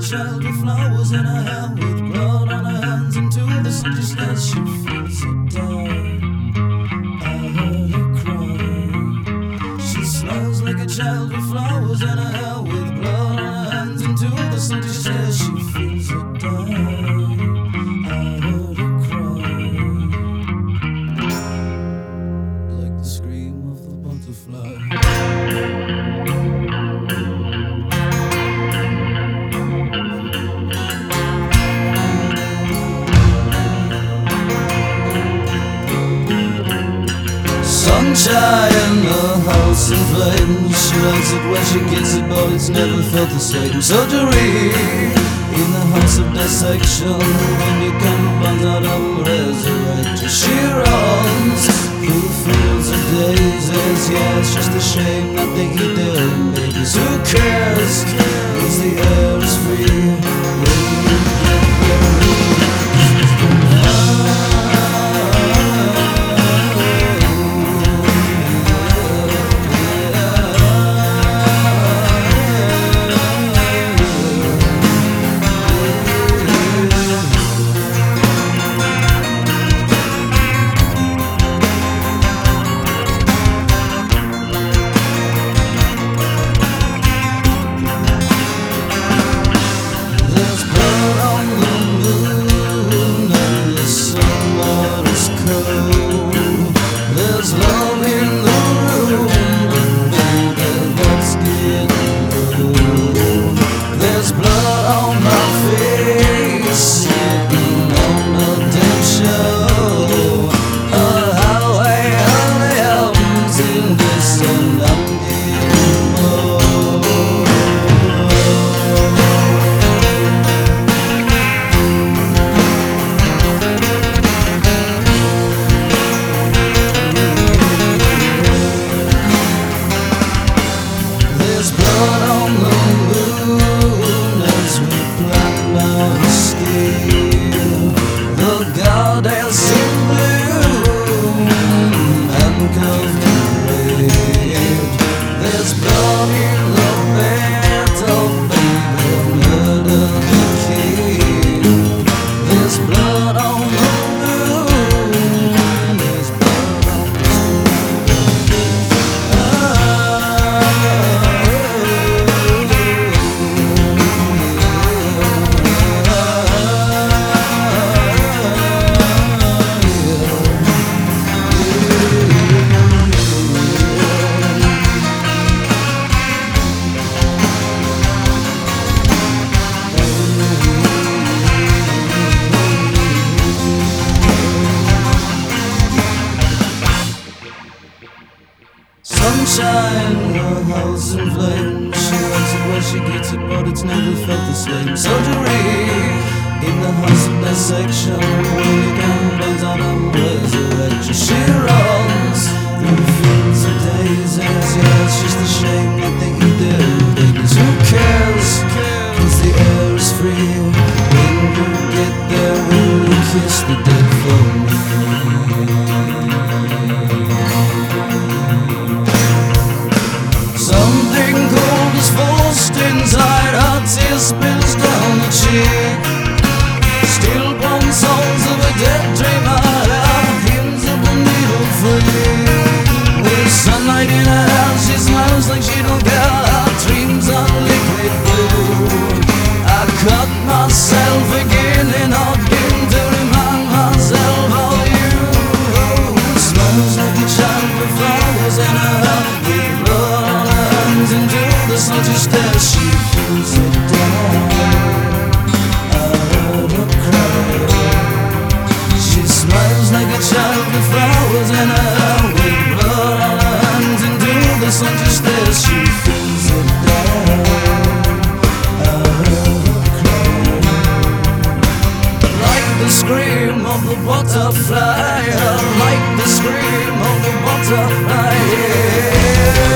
child with flowers in her hair, with blood on her hands, into the sun she stares. She feels so tired. I heard her cry. She smells like a child with flowers in her hair, with blood on her hands, into the sun she stares. She feels so tired. I heard her cry, like the scream of the butterfly. Sunshine, a house in flames. She likes it when she gets it, but it's never felt the same. Surgery in the house of dissection. When you come runs out of resurrect. She runs through the fields of daisies. Yeah, it's just a shame that they eat their own babies. Who cares? Cause the air is free. Sunshine, a house in flames. She likes it when she gets it, but it's never felt the same. Surgery in the house of dissection. When you can burns out of resurrection. She runs through the fields of daisies. Yeah, it's just a shame that they eat their own babies. Who cares? Cause the air is free. When you get there, will you kiss the dead for me? Something cold is forced inside. Her tear spills down the cheek. Stillborn souls of a dead dreamer, hymns of a needle free. With sunlight in her hair, she smiles like she don't care. Her dreams are liquid blue. I cut myself again and again to remind myself of you. Smiles like a child with flowers in her hair, with blood on her hands, into the sun she stares. She feels it down. I heard her cry. She smiles like a child with flowers in her hair, with blood on her hands, into the sun she stares. She feels it down. I heard her cry, like the scream of the butterfly, like the scream of the butterfly. Yeah.